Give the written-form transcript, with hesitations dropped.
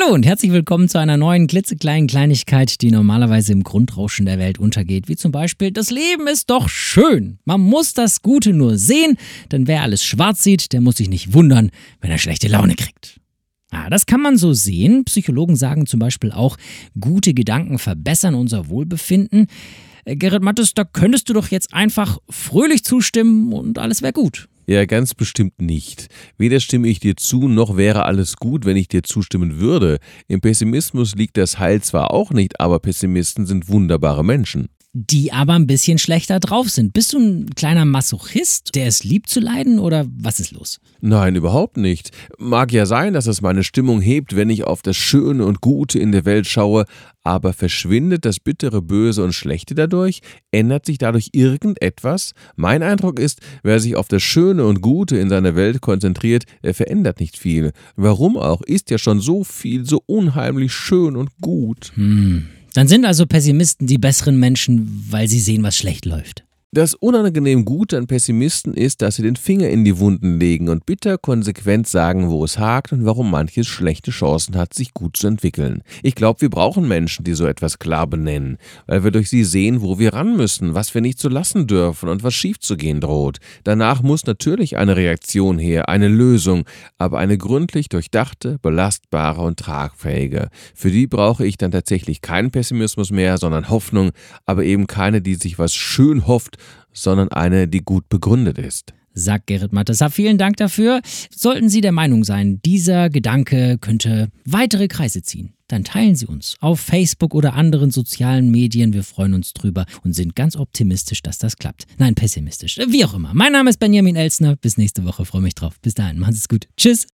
Hallo und herzlich willkommen zu einer neuen klitzekleinen Kleinigkeit, die normalerweise im Grundrauschen der Welt untergeht, wie zum Beispiel: Das Leben ist doch schön. Man muss das Gute nur sehen, denn wer alles schwarz sieht, der muss sich nicht wundern, wenn er schlechte Laune kriegt. Das kann man so sehen. Psychologen sagen zum Beispiel auch, gute Gedanken verbessern unser Wohlbefinden. Gerrit Mattes, da könntest du doch jetzt einfach fröhlich zustimmen und alles wäre gut. Ja, ganz bestimmt nicht. Weder stimme ich dir zu, noch wäre alles gut, wenn ich dir zustimmen würde. Im Pessimismus liegt das Heil zwar auch nicht, aber Pessimisten sind wunderbare Menschen. Die aber ein bisschen schlechter drauf sind. Bist du ein kleiner Masochist, der es liebt zu leiden, oder was ist los? Nein, überhaupt nicht. Mag ja sein, dass es meine Stimmung hebt, wenn ich auf das Schöne und Gute in der Welt schaue, aber verschwindet das bittere Böse und Schlechte dadurch? Ändert sich dadurch irgendetwas? Mein Eindruck ist, wer sich auf das Schöne und Gute in seiner Welt konzentriert, der verändert nicht viel. Warum auch? Ist ja schon so viel, so unheimlich schön und gut. Dann sind also Pessimisten die besseren Menschen, weil sie sehen, was schlecht läuft. Das unangenehm Gute an Pessimisten ist, dass sie den Finger in die Wunden legen und bitter konsequent sagen, wo es hakt und warum manches schlechte Chancen hat, sich gut zu entwickeln. Ich glaube, wir brauchen Menschen, die so etwas klar benennen, weil wir durch sie sehen, wo wir ran müssen, was wir nicht so lassen dürfen und was schief zu gehen droht. Danach muss natürlich eine Reaktion her, eine Lösung, aber eine gründlich durchdachte, belastbare und tragfähige. Für die brauche ich dann tatsächlich keinen Pessimismus mehr, sondern Hoffnung, aber eben keine, die sich was schön hofft, sondern eine, die gut begründet ist. Sagt Gerrit Mattes. Vielen Dank dafür. Sollten Sie der Meinung sein, dieser Gedanke könnte weitere Kreise ziehen, dann teilen Sie uns auf Facebook oder anderen sozialen Medien. Wir freuen uns drüber und sind ganz optimistisch, dass das klappt. Nein, pessimistisch. Wie auch immer. Mein Name ist Benjamin Elsner. Bis nächste Woche. Freue mich drauf. Bis dahin. Machen Sie es gut. Tschüss.